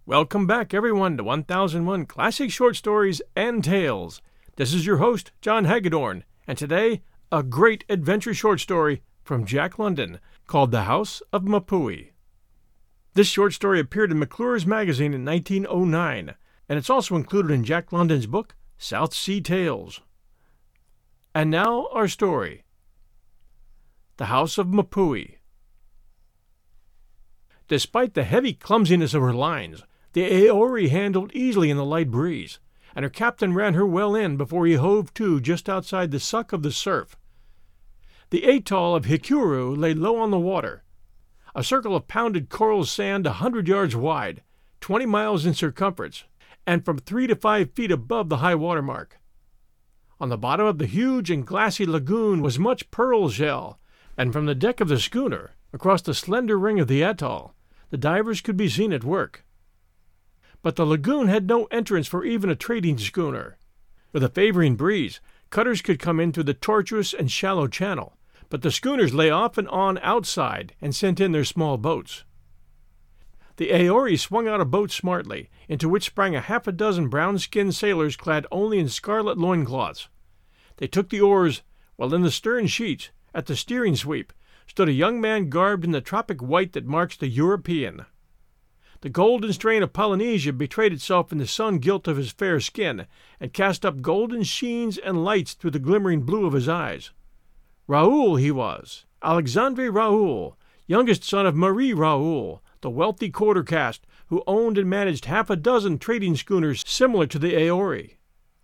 Welcome back, everyone, to 1001 Classic Short Stories and Tales. This is your host, John Hagedorn, and today, a great adventure short story from Jack London called The House of Mapui. This short story appeared in McClure's magazine in 1909, and it's also included in Jack London's book, South Sea Tales. And now, our story. The House of Mapui. Despite the heavy clumsiness of her lines, the Aori handled easily in the light breeze, and her captain ran her well in before he hove to just outside the suck of the surf. The atoll of Hikuru lay low on the water, a circle of pounded coral sand 100 yards wide, 20 miles in circumference, and from 3 to 5 feet above the high water mark. On the bottom of the huge and glassy lagoon was much pearl shell, and from the deck of the schooner, across the slender ring of the atoll, the divers could be seen at work. But the lagoon had no entrance for even a trading schooner. With a favoring breeze, cutters could come in through the tortuous and shallow channel, but the schooners lay off and on outside and sent in their small boats. The Aori swung out a boat smartly, into which sprang a half a dozen brown-skinned sailors clad only in scarlet loincloths. They took the oars, while in the stern sheets, at the steering sweep, stood a young man garbed in the tropic white that marks the European. The golden strain of Polynesia betrayed itself in the sun-gilt of his fair skin, and cast up golden sheens and lights through the glimmering blue of his eyes. Raoul he was, Alexandre Raoul, youngest son of Marie Raoul, the wealthy quarter caste who owned and managed half a dozen trading schooners similar to the Aori.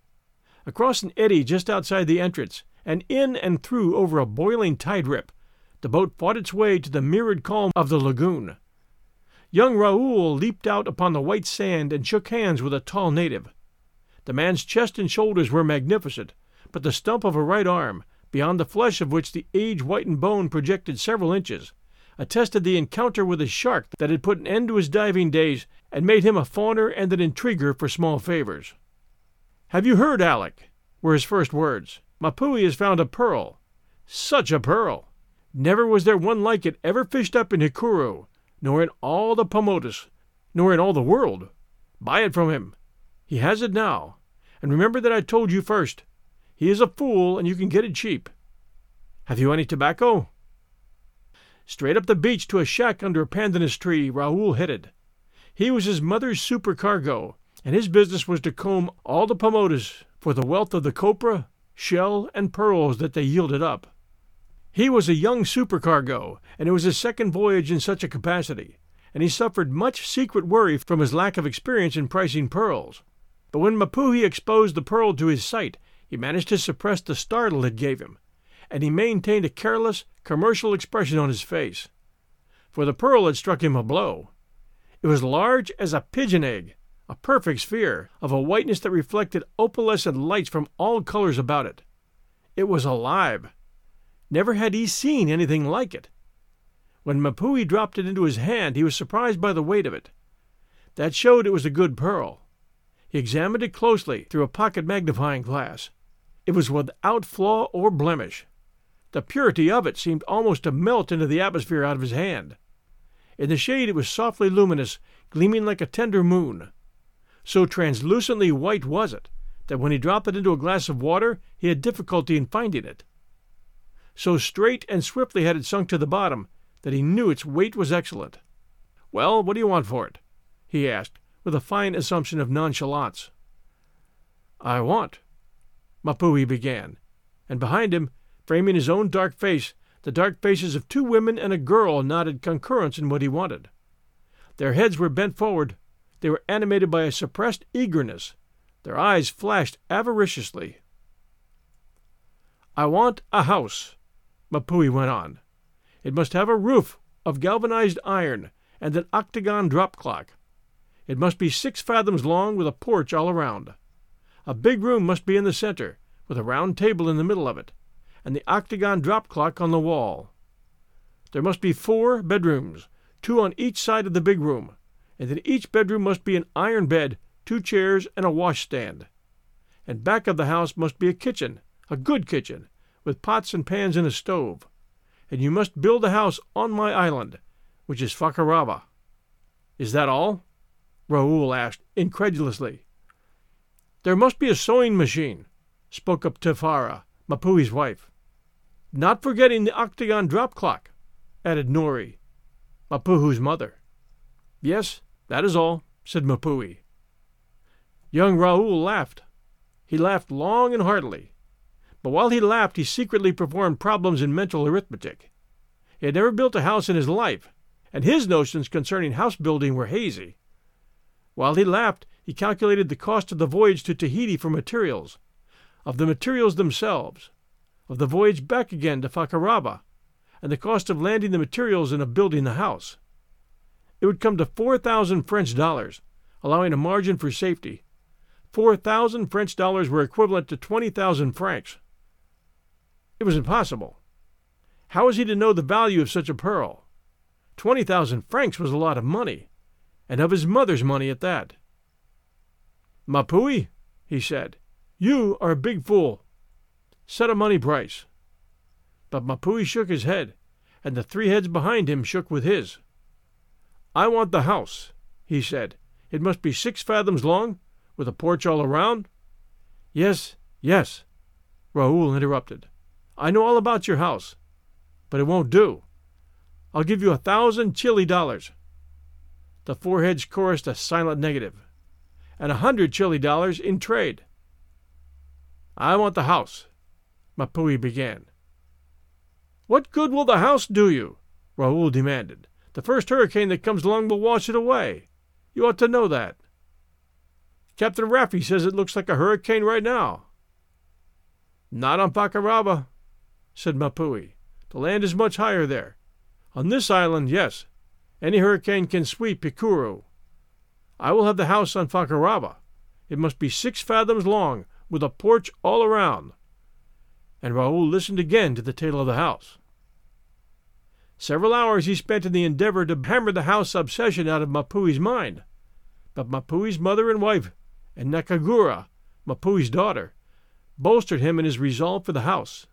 Across an eddy just outside the entrance, and in and through over a boiling tide-rip, the boat fought its way to the mirrored calm of the lagoon. Young Raoul leaped out upon the white sand and shook hands with a tall native. The man's chest and shoulders were magnificent, but the stump of a right arm, beyond the flesh of which the age-whitened bone projected several inches, attested the encounter with a shark that had put an end to his diving days and made him a fawner and an intriguer for small favors. "Have you heard, Alec?" were his first words. "Mapui has found a pearl. Such a pearl! Never was there one like it ever fished up in Hikuru, nor in all the Paumotus, nor in all the world. Buy it from him. He has it now. And remember that I told you first. He is a fool, and you can get it cheap. Have you any tobacco?" Straight up the beach to a shack under a pandanus tree Raoul headed. He was his mother's supercargo, and his business was to comb all the Paumotus for the wealth of the copra, shell, and pearls that they yielded up. He was a young supercargo, and it was his second voyage in such a capacity, and he suffered much secret worry from his lack of experience in pricing pearls. But when Mapui exposed the pearl to his sight, he managed to suppress the startle it gave him, and he maintained a careless, commercial expression on his face. For the pearl had struck him a blow. It was large as a pigeon egg, a perfect sphere, of a whiteness that reflected opalescent lights from all colors about it. It was alive. Never had he seen anything like it. When Mapui dropped it into his hand, he was surprised by the weight of it. That showed it was a good pearl. He examined it closely through a pocket magnifying glass. It was without flaw or blemish. The purity of it seemed almost to melt into the atmosphere out of his hand. In the shade it was softly luminous, gleaming like a tender moon. So translucently white was it, that when he dropped it into a glass of water, he had difficulty in finding it. So straight and swiftly had it sunk to the bottom that he knew its weight was excellent. "Well, what do you want for it?" he asked, with a fine assumption of nonchalance. "I want," Mapui began, and behind him, framing his own dark face, the dark faces of 2 women and a girl nodded concurrence in what he wanted. Their heads were bent forward. They were animated by a suppressed eagerness. Their eyes flashed avariciously. "I want a house," Mapui went on. "It must have a roof of galvanized iron and an octagon drop clock. It must be 6 fathoms long with a porch all around. A big room must be in the center, with a round table in the middle of it, and the octagon drop clock on the wall. There must be 4 bedrooms, 2 on each side of the big room, and in each bedroom must be an iron bed, 2 chairs, and a washstand. And back of the house must be a kitchen, a good kitchen, with pots and pans and a stove. And you must build a house on my island, which is Fakarava. Is that all?" Raoul asked incredulously. There must be a sewing machine, spoke up Tefara, Mapui's wife. Not forgetting the octagon drop clock, added Nori, Mapuhu's mother. Yes, that is all, said Mapui. Young Raoul laughed. He laughed long and heartily. But while he laughed, he secretly performed problems in mental arithmetic. He had never built a house in his life, and his notions concerning house building were hazy. While he laughed, he calculated the cost of the voyage to Tahiti for materials, of the materials themselves, of the voyage back again to Fakarava, and the cost of landing the materials and of building the house. It would come to 4,000 French dollars, allowing a margin for safety. 4,000 French dollars were equivalent to 20,000 francs. It was impossible. How was he to know the value of such a pearl? 20,000 francs was a lot of money, and of his mother's money at that. Mapui, he said, you are a big fool. Set a money price. But Mapui shook his head, and the three heads behind him shook with his. I want the house, he said. It must be 6 fathoms long, with a porch all around. Yes, yes, Raoul interrupted. I know all about your house, but it won't do. I'll give you 1,000 Chile dollars. The four heads chorused a silent negative. And 100 Chile dollars in trade. I want the house, Mapui began. What good will the house do you? Raoul demanded. The first hurricane that comes along will wash it away. You ought to know that. Captain Raffi says it looks like a hurricane right now. Not on Fakarava, said Mapui. The land is much higher there. On this island, yes. Any hurricane can sweep Pikuru. I will have the house on Fakarava. It must be 6 fathoms long, with a porch all around. And Raoul listened again to the tale of the house. Several hours he spent in the endeavor to hammer the house obsession out of Mapui's mind. But Mapui's mother and wife, and Nakagura, Mapui's daughter, bolstered him in his resolve for the house.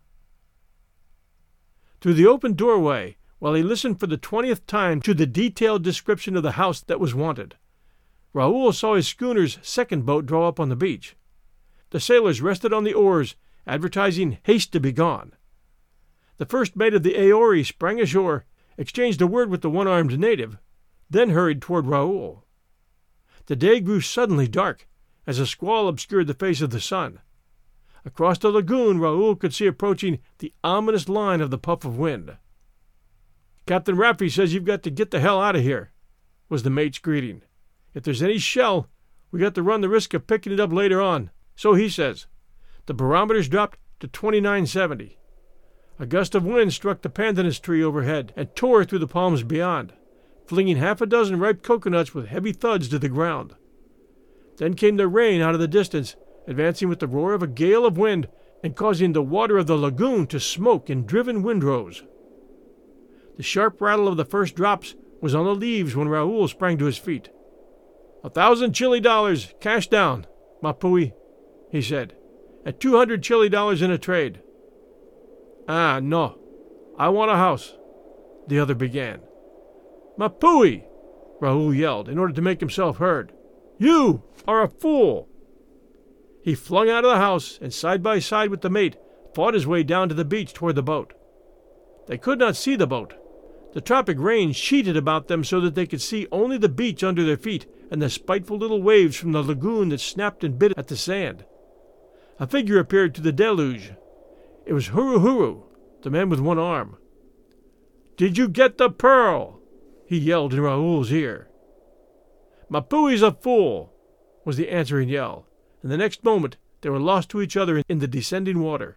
Through the open doorway, while he listened for the 20th time to the detailed description of the house that was wanted, Raoul saw his schooner's second boat draw up on the beach. The sailors rested on the oars, advertising haste to be gone. The first mate of the Aori sprang ashore, exchanged a word with the one-armed native, then hurried toward Raoul. The day grew suddenly dark, as a squall obscured the face of the sun. Across the lagoon Raoul could see approaching the ominous line of the puff of wind. Captain Raffi says you've got to get the hell out of here, was the mate's greeting. If there's any shell, we got to run the risk of picking it up later on. So he says. The barometer's dropped to 2970. A gust of wind struck the pandanus tree overhead and tore through the palms beyond, flinging 6 ripe coconuts with heavy thuds to the ground. Then came the rain out of the distance, advancing with the roar of a gale of wind and causing the water of the lagoon to smoke in driven windrows. The sharp rattle of the first drops was on the leaves when Raoul sprang to his feet. 1,000 Chile dollars, cash down, Mapui, he said, and 200 Chile dollars in a trade. Ah, no, I want a house, the other began. Mapui, Raoul yelled in order to make himself heard. You are a fool. He flung out of the house and side by side with the mate fought his way down to the beach toward the boat. They could not see the boat. The tropic rain sheeted about them so that they could see only the beach under their feet and the spiteful little waves from the lagoon that snapped and bit at the sand. A figure appeared to the deluge. It was Huru Huru, the man with one arm. Did you get the pearl? He yelled in Raoul's ear. Mapui's a fool, was the answering yell, and the next moment they were lost to each other in the descending water.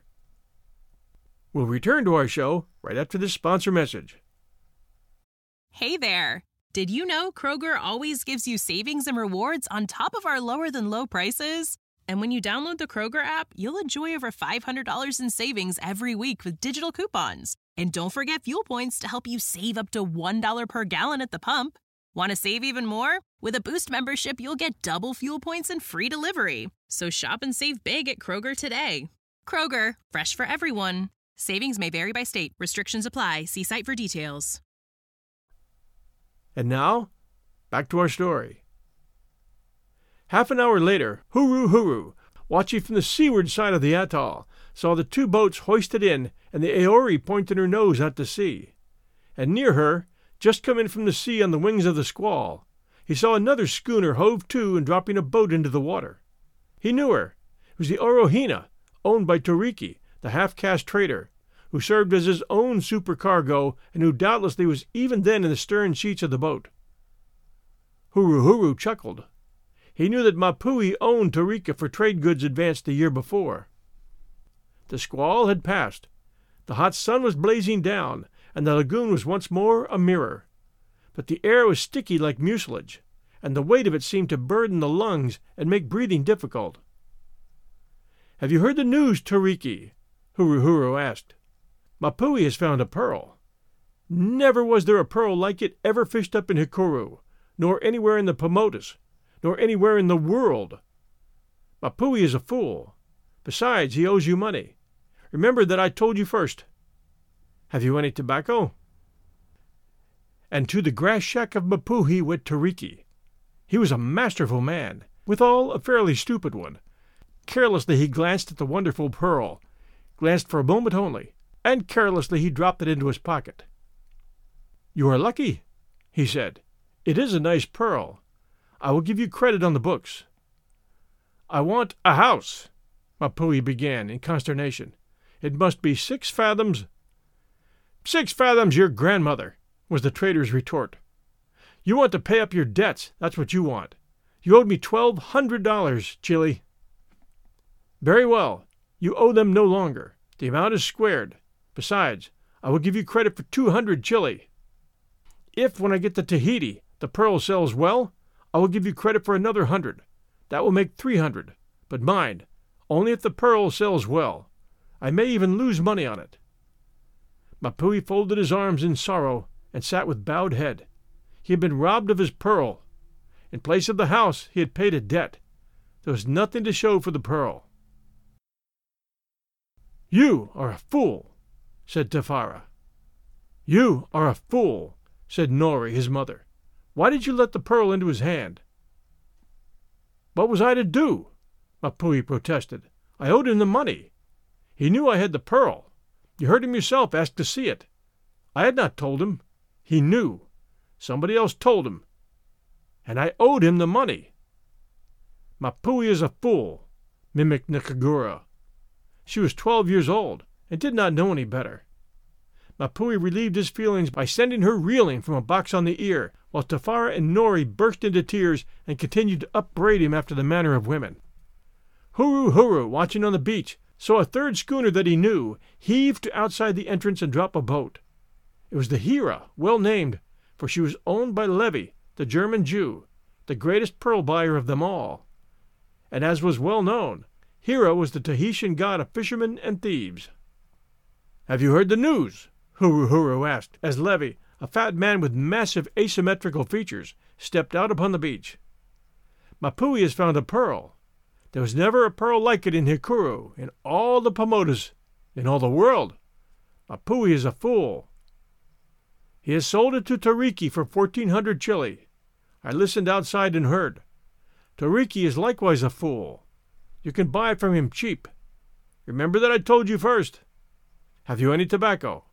We'll return to our show right after this sponsor message. Hey there! Did you know Kroger always gives you savings and rewards on top of our lower-than-low prices? And when you download the Kroger app, you'll enjoy over $500 in savings every week with digital coupons. And don't forget fuel points to help you save up to $1 per gallon at the pump. Want to save even more? With a Boost membership, you'll get double fuel points and free delivery. So shop and save big at Kroger today. Kroger, fresh for everyone. Savings may vary by state. Restrictions apply. See site for details. And now, back to our story. Half an hour later, Huru Huru, watching from the seaward side of the atoll, saw the two boats hoisted in and the Aori pointing her nose out to sea. And near her, just come in from the sea on the wings of the squall, he saw another schooner hove to and dropping a boat into the water. He knew her. It was the Orohina, owned by Toriki, the half-caste trader, who served as his own supercargo and who doubtlessly was even then in the stern sheets of the boat. Huru Huru chuckled. He knew that Mapui owned Torika for trade goods advanced the year before. The squall had passed. The hot sun was blazing down, and the lagoon was once more a mirror. But the air was sticky like mucilage, and the weight of it seemed to burden the lungs and make breathing difficult. "Have you heard the news, Toriki?" Huru Huru asked. "Mapui has found a pearl. Never was there a pearl like it ever fished up in Hikuru, nor anywhere in the Paumotus, nor anywhere in the world. Mapui is a fool. Besides, he owes you money. Remember that I told you first. Have you any tobacco?" And to the grass shack of Mapui went Toriki. He was a masterful man, withal a fairly stupid one. Carelessly he glanced at the wonderful pearl, glanced for a moment only, and carelessly he dropped it into his pocket. "You are lucky," he said. "It is a nice pearl. I will give you credit on the books." "I want a house," Mapui began in consternation. "It must be 6 fathoms—" "6 fathoms your grandmother," was the trader's retort. "You want to pay up your debts, that's what you want. You owed me $1,200, Chili." "Very well. You owe them no longer. The amount is squared. Besides, I will give you credit for 200 Chili. If, when I get to Tahiti, the pearl sells well, I will give you credit for another 100. That will make 300. But mind, only if the pearl sells well. I may even lose money on it." Mapui folded his arms in sorrow and sat with bowed head. He had been robbed of his pearl. In place of the house, he had paid a debt. There was nothing to show for the pearl. "You are a fool," said Tefara. "You are a fool," said Nori, his mother. "Why did you let the pearl into his hand?" "What was I to do?" Mapui protested. "I owed him the money. He knew I had the pearl. You heard him yourself ask to see it. I had not told him. He knew. Somebody else told him. And I owed him the money." "Mapui is a fool," mimicked Nakagura. She was 12 years old and did not know any better. Mapui relieved his feelings by sending her reeling from a box on the ear, while Tefara and Nori burst into tears and continued to upbraid him after the manner of women. Huru Huru, watching on the beach, saw a third schooner that he knew heave to outside the entrance and drop a boat. It was the Hira, well named, for she was owned by Levi, the German Jew, the greatest pearl buyer of them all. And as was well known, Hira was the Tahitian god of fishermen and thieves. "Have you heard the news?" Huru Huru asked, as Levi, a fat man with massive asymmetrical features, stepped out upon the beach. "Mapui has found a pearl. There was never a pearl like it in Hikuru, in all the Paumotus, in all the world. Mapui is a fool. He has sold it to Toriki for 1,400 Chili. I listened outside and heard. Toriki is likewise a fool. You can buy it from him cheap. Remember that I told you first. Have you any tobacco?"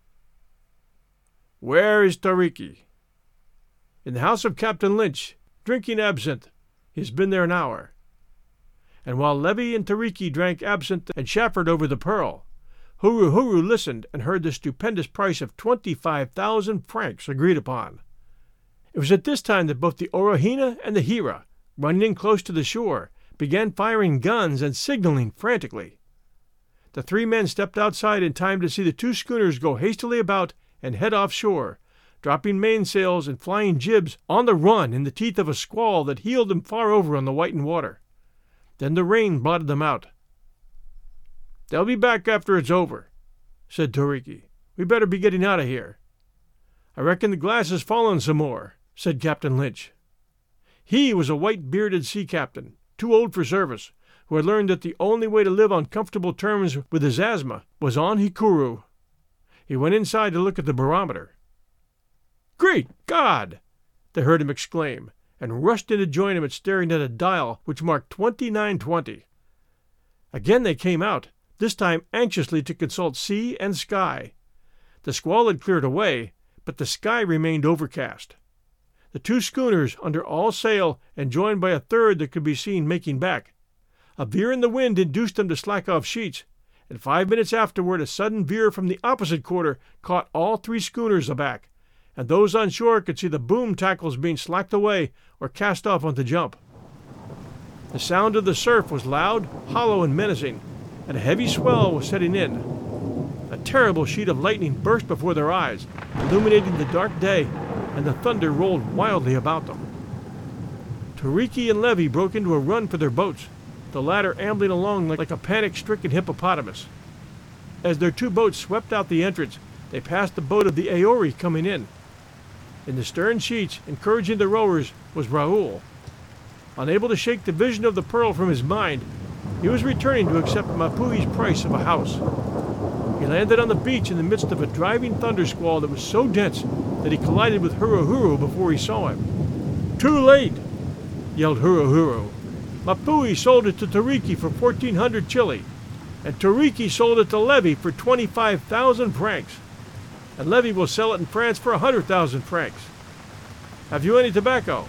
"Where is Toriki?" "In the house of Captain Lynch, drinking absinthe. He has been there an hour." And while Levi and Toriki drank absinthe and chaffered over the pearl, Huru Huru listened and heard the stupendous price of 25,000 francs agreed upon. It was at this time that both the Orohina and the Hira, running in close to the shore, began firing guns and signaling frantically. The 3 men stepped outside in time to see the 2 schooners go hastily about and head offshore, dropping mainsails and flying jibs on the run in the teeth of a squall that heeled them far over on the whitened water. Then the rain blotted them out. "They'll be back after it's over," said Toriki. "We better be getting out of here." "I reckon the glass has fallen some more," said Captain Lynch. He was a white-bearded sea captain, too old for service, who had learned that the only way to live on comfortable terms with his asthma was on Hikuru. He went inside to look at the barometer. "Great God!" they heard him exclaim, and rushed in to join him, staring at a dial which marked 29:20. Again they came out, this time anxiously to consult sea and sky. The squall had cleared away, but the sky remained overcast. The two schooners, under all sail and joined by a third that could be seen making back. A veer in the wind induced them to slack off sheets, and 5 minutes afterward a sudden veer from the opposite quarter caught all three schooners aback, and those on shore could see the boom tackles being slacked away or cast off on the jump. The sound of the surf was loud, hollow, and menacing, and a heavy swell was setting in. A terrible sheet of lightning burst before their eyes, illuminating the dark day, and the thunder rolled wildly about them. Toriki and Levy broke into a run for their boats, the latter ambling along like a panic-stricken hippopotamus. As their two boats swept out the entrance, they passed the boat of the Aori coming in. In the stern sheets, encouraging the rowers, was Raoul. Unable to shake the vision of the pearl from his mind, he was returning to accept Mapui's price of a house. He landed on the beach in the midst of a driving thunder squall that was so dense that he collided with Huru before he saw him. "Too late!" yelled Huru. "Mapui sold it to Toriki for 1,400 Chile, and Toriki sold it to Levy for 25,000 francs, and Levy will sell it in France for 100,000 francs. Have you any tobacco?"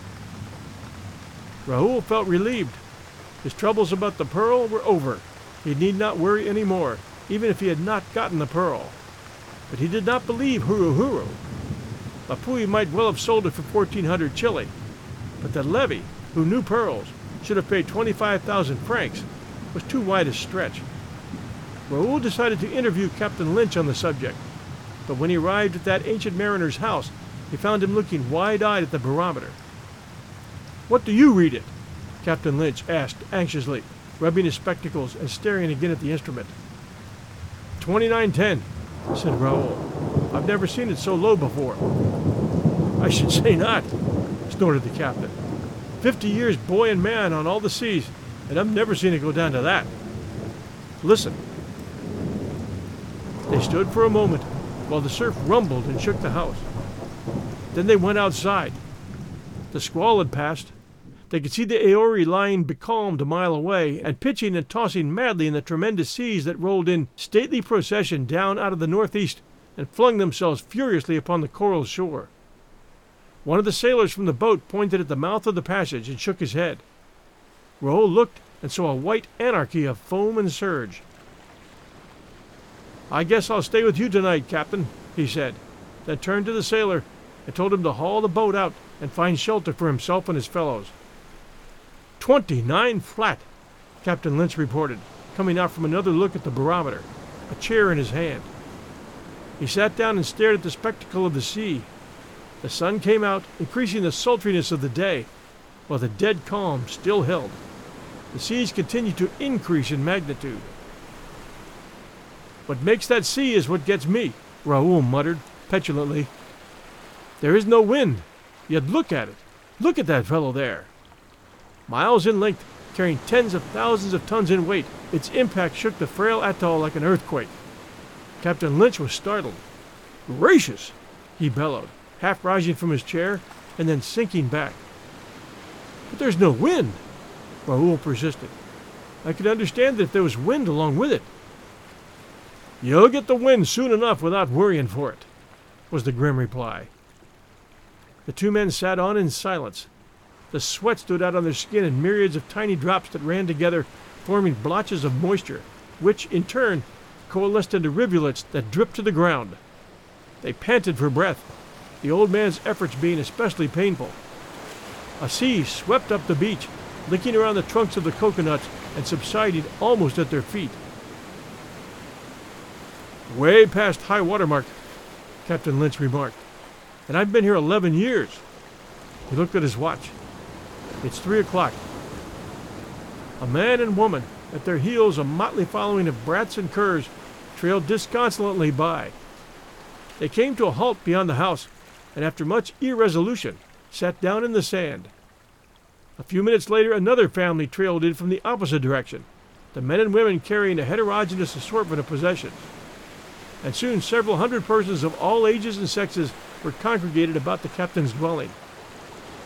Raoul felt relieved. His troubles about the pearl were over. He need not worry any more, even if he had not gotten the pearl. But he did not believe Huru. Mapui might well have sold it for 1,400 Chile, but that Levy, who knew pearls, should have paid 25,000 francs was too wide a stretch. Raoul decided to interview Captain Lynch on the subject, but when he arrived at that ancient mariner's house, he found him looking wide-eyed at the barometer. "What do you read it?" Captain Lynch asked anxiously, rubbing his spectacles and staring again at the instrument. 29:10, said Raoul. "I've never seen it so low before." "I should say not," snorted the captain. 50 years boy and man on all the seas, and I've never seen it go down to that. Listen." They stood for a moment while the surf rumbled and shook the house. Then they went outside. The squall had passed. They could see the Aori lying becalmed a mile away and pitching and tossing madly in the tremendous seas that rolled in stately procession down out of the northeast and flung themselves furiously upon the coral shore. One of the sailors from the boat pointed at the mouth of the passage and shook his head. Raoul looked and saw a white anarchy of foam and surge. "I guess I'll stay with you tonight, Captain," he said, then turned to the sailor and told him to haul the boat out and find shelter for himself and his fellows. 29 flat, Captain Lynch reported, coming out from another look at the barometer, a chair in his hand. He sat down and stared at the spectacle of the sea. The sun came out, increasing the sultriness of the day, while the dead calm still held. The seas continued to increase in magnitude. "What makes that sea is what gets me," Raoul muttered petulantly. "There is no wind, yet look at it. Look at that fellow there." Miles in length, carrying tens of thousands of tons in weight, its impact shook the frail atoll like an earthquake. Captain Lynch was startled. "Gracious!" he bellowed, half rising from his chair and then sinking back. "But there's no wind," Raoul persisted. "I could understand it if there was wind along with it." "You'll get the wind soon enough without worrying for it," was the grim reply. The two men sat on in silence. The sweat stood out on their skin in myriads of tiny drops that ran together, forming blotches of moisture, which, in turn, coalesced into rivulets that dripped to the ground. They panted for breath, the old man's efforts being especially painful. A sea swept up the beach, licking around the trunks of the coconuts and subsiding almost at their feet. "Way past high water mark," Captain Lynch remarked, "and I've been here 11 years. He looked at his watch. "It's 3 o'clock. A man and woman, at their heels a motley following of brats and curs, trailed disconsolately by. They came to a halt beyond the house, and after much irresolution, sat down in the sand. A few minutes later another family trailed in from the opposite direction, the men and women carrying a heterogeneous assortment of possessions. And soon several hundred persons of all ages and sexes were congregated about the captain's dwelling.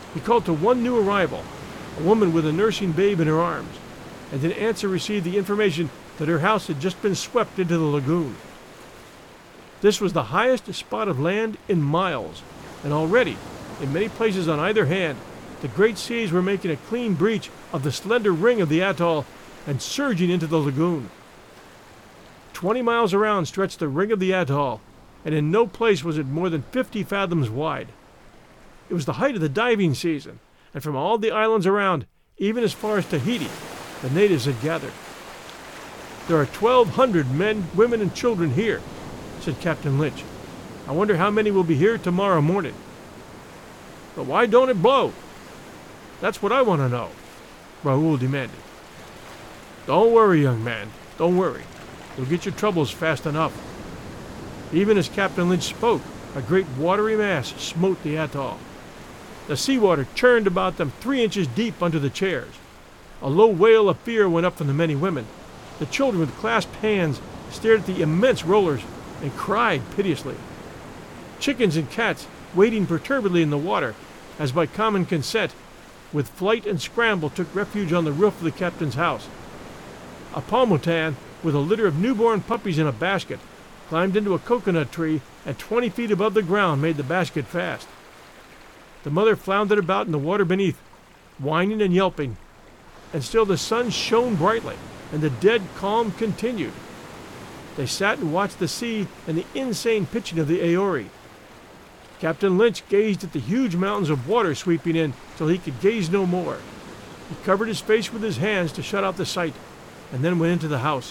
He called to one new arrival, a woman with a nursing babe in her arms, and in answer received the information that her house had just been swept into the lagoon. This was the highest spot of land in miles, and already, in many places on either hand, the great seas were making a clean breach of the slender ring of the atoll and surging into the lagoon. 20 miles around stretched the ring of the atoll, and in no place was it more than 50 fathoms wide. It was the height of the diving season, and from all the islands around, even as far as Tahiti, the natives had gathered. "There are 1,200 men, women, and children here," said Captain Lynch. "I wonder how many will be here tomorrow morning." "But why don't it blow? That's what I want to know," Raoul demanded. "Don't worry, young man, don't worry. You'll get your troubles fast enough." Even as Captain Lynch spoke, a great watery mass smote the atoll. The seawater churned about them 3 inches deep under the chairs. A low wail of fear went up from the many women. The children with clasped hands stared at the immense rollers and cried piteously. Chickens and cats, wading perturbedly in the water, as by common consent, with flight and scramble took refuge on the roof of the captain's house. A palmutan, with a litter of newborn puppies in a basket, climbed into a coconut tree and 20 feet above the ground made the basket fast. The mother floundered about in the water beneath, whining and yelping, and still the sun shone brightly, and the dead calm continued. They sat and watched the sea and the insane pitching of the Aori. Captain Lynch gazed at the huge mountains of water sweeping in till he could gaze no more. He covered his face with his hands to shut out the sight, and then went into the house.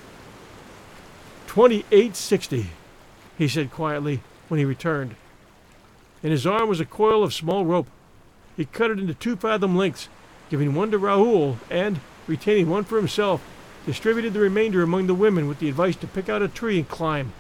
2860, he said quietly when he returned. In his arm was a coil of small rope. He cut it into 2-fathom lengths, giving one to Raoul, and, retaining one for himself, distributed the remainder among the women with the advice to pick out a tree and climb.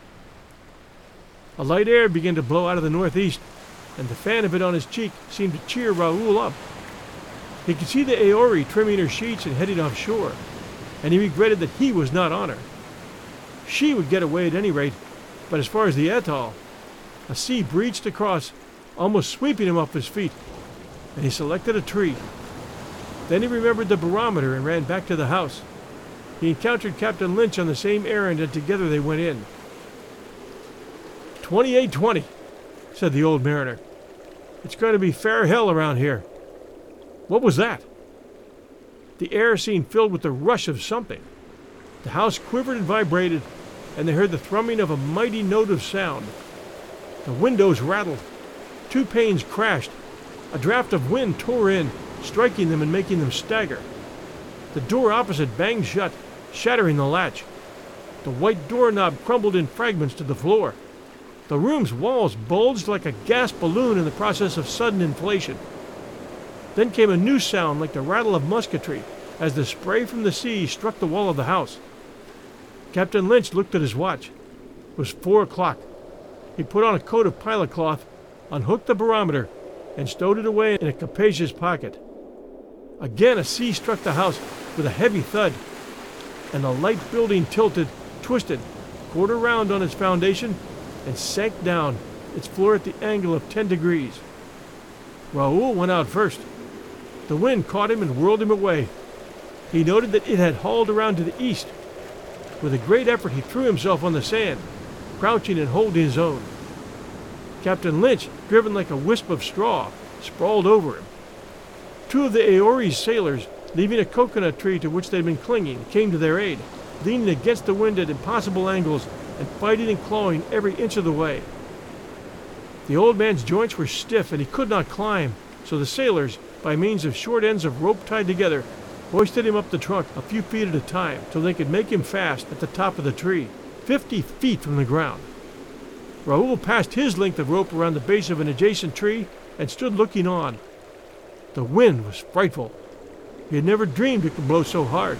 A light air began to blow out of the northeast, and the fan of it on his cheek seemed to cheer Raoul up. He could see the Aori trimming her sheets and heading offshore, and he regretted that he was not on her. She would get away at any rate, but as far as the atoll, a sea breached across, almost sweeping him off his feet, and he selected a tree. Then he remembered the barometer and ran back to the house. He encountered Captain Lynch on the same errand, and together they went in. 2820, said the old mariner. "It's going to be fair hell around here." What was that? The air seemed filled with the rush of something. The house quivered and vibrated, and they heard the thrumming of a mighty note of sound. The windows rattled. 2 panes crashed. A draft of wind tore in, striking them and making them stagger. The door opposite banged shut, shattering the latch. The white doorknob crumbled in fragments to the floor. The room's walls bulged like a gas balloon in the process of sudden inflation. Then came a new sound like the rattle of musketry as the spray from the sea struck the wall of the house. Captain Lynch looked at his watch. It was 4 o'clock. He put on a coat of pilot cloth, unhooked the barometer, and stowed it away in a capacious pocket. Again a sea struck the house with a heavy thud, and the light building tilted, twisted, quarter round on its foundation, and sank down, its floor at the angle of 10 degrees. Raoul went out first. The wind caught him and whirled him away. He noted that it had hauled around to the east. With a great effort he threw himself on the sand, crouching and holding his own. Captain Lynch, driven like a wisp of straw, sprawled over him. 2 of the Aori's sailors, leaving a coconut tree to which they had been clinging, came to their aid, leaning against the wind at impossible angles and fighting and clawing every inch of the way. The old man's joints were stiff and he could not climb, so the sailors, by means of short ends of rope tied together, hoisted him up the trunk a few feet at a time till they could make him fast at the top of the tree, 50 feet from the ground. Raoul passed his length of rope around the base of an adjacent tree and stood looking on. The wind was frightful. He had never dreamed it could blow so hard.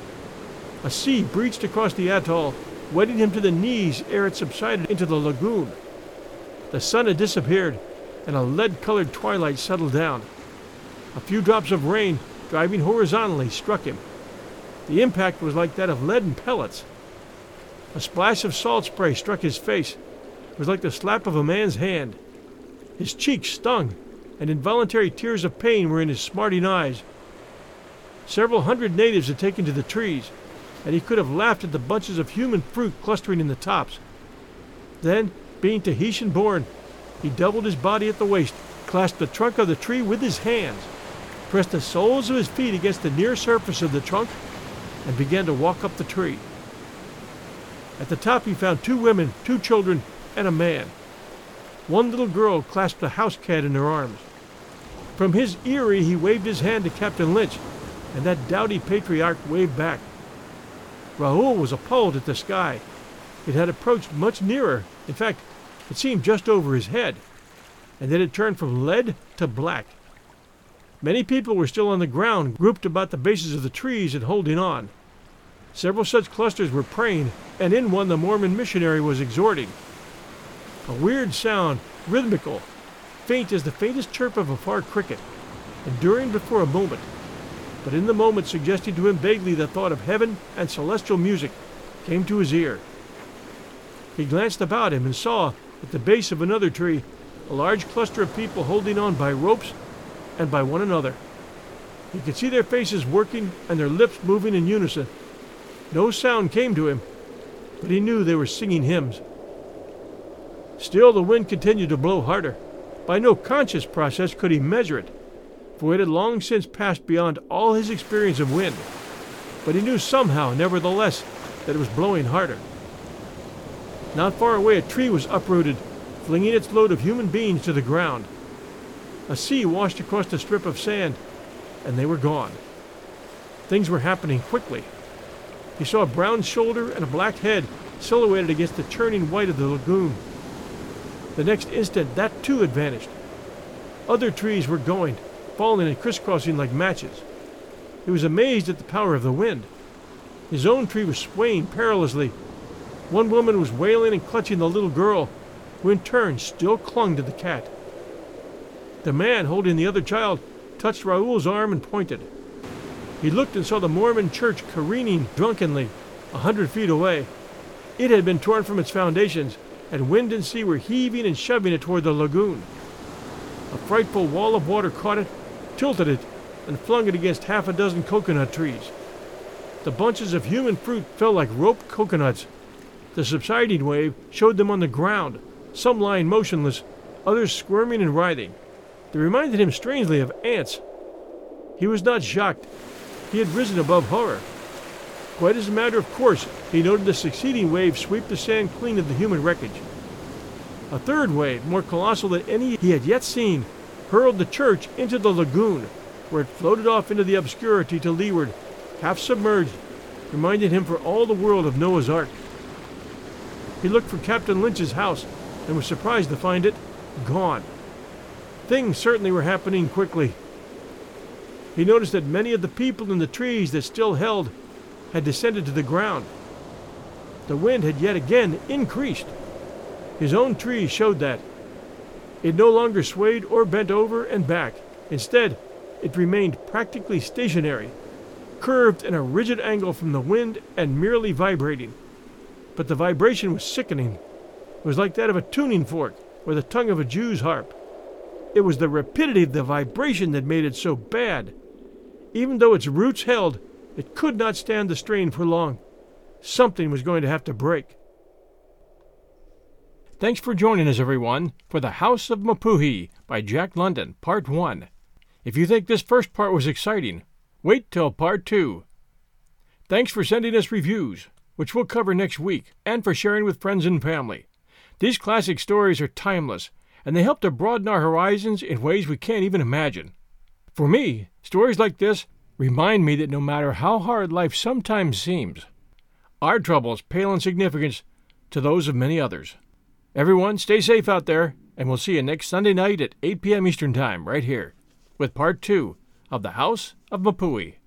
A sea breached across the atoll, wetting him to the knees ere it subsided into the lagoon. The sun had disappeared, and a lead-colored twilight settled down. A few drops of rain, driving horizontally, struck him. The impact was like that of leaden pellets. A splash of salt spray struck his face. It was like the slap of a man's hand. His cheeks stung. and involuntary tears of pain were in his smarting eyes. Several hundred natives had taken to the trees, and he could have laughed at the bunches of human fruit clustering in the tops. Then, being Tahitian-born, he doubled his body at the waist, clasped the trunk of the tree with his hands, pressed the soles of his feet against the near surface of the trunk, and began to walk up the tree. At the top he found 2 women, 2 children, and a man. One little girl clasped a house cat in her arms. From his eyrie he waved his hand to Captain Lynch, and that doughty patriarch waved back. Raoul was appalled at the sky. It had approached much nearer. In fact, it seemed just over his head, and then it turned from lead to black. Many people were still on the ground, grouped about the bases of the trees and holding on. Several such clusters were praying, and in one the Mormon missionary was exhorting. A weird sound, rhythmical, faint as the faintest chirp of a far cricket, enduring but for a moment, but in the moment suggesting to him vaguely the thought of heaven and celestial music, came to his ear. He glanced about him and saw, at the base of another tree, a large cluster of people holding on by ropes and by one another. He could see their faces working and their lips moving in unison. No sound came to him, but he knew they were singing hymns. Still the wind continued to blow harder. By no conscious process could he measure it, for it had long since passed beyond all his experience of wind. But he knew somehow, nevertheless, that it was blowing harder. Not far away a tree was uprooted, flinging its load of human beings to the ground. A sea washed across the strip of sand, and they were gone. Things were happening quickly. He saw a brown shoulder and a black head silhouetted against the churning white of the lagoon. The next instant, that too had vanished. Other trees were going, falling and crisscrossing like matches. He was amazed at the power of the wind. His own tree was swaying perilously. One woman was wailing and clutching the little girl, who in turn still clung to the cat. The man holding the other child touched Raoul's arm and pointed. He looked and saw the Mormon church careening drunkenly 100 feet away. It had been torn from its foundations, and wind and sea were heaving and shoving it toward the lagoon. A frightful wall of water caught it, tilted it, and flung it against half a dozen coconut trees. The bunches of human fruit fell like roped coconuts. The subsiding wave showed them on the ground, some lying motionless, others squirming and writhing. They reminded him strangely of ants. He was not shocked. He had risen above horror. Quite as a matter of course, he noted the succeeding wave sweep the sand clean of the human wreckage. A third wave, more colossal than any he had yet seen, hurled the church into the lagoon, where it floated off into the obscurity to leeward, half submerged, reminding him for all the world of Noah's Ark. He looked for Captain Lynch's house and was surprised to find it gone. Things certainly were happening quickly. He noticed that many of the people in the trees that still held had descended to the ground. The wind had yet again increased. His own tree showed that. It no longer swayed or bent over and back. Instead, it remained practically stationary, curved in a rigid angle from the wind and merely vibrating. But the vibration was sickening. It was like that of a tuning fork or the tongue of a Jew's harp. It was the rapidity of the vibration that made it so bad. Even though its roots held, it could not stand the strain for long. Something was going to have to break. Thanks for joining us, everyone, for The House of Mapuhi by Jack London, Part 1. If you think this first part was exciting, wait till Part 2. Thanks for sending us reviews, which we'll cover next week, and for sharing with friends and family. These classic stories are timeless, and they help to broaden our horizons in ways we can't even imagine. For me, stories like this remind me that no matter how hard life sometimes seems, our troubles pale in significance to those of many others. Everyone, stay safe out there, and we'll see you next Sunday night at 8 p.m. Eastern Time, right here, with Part 2 of The House of Mapuhi.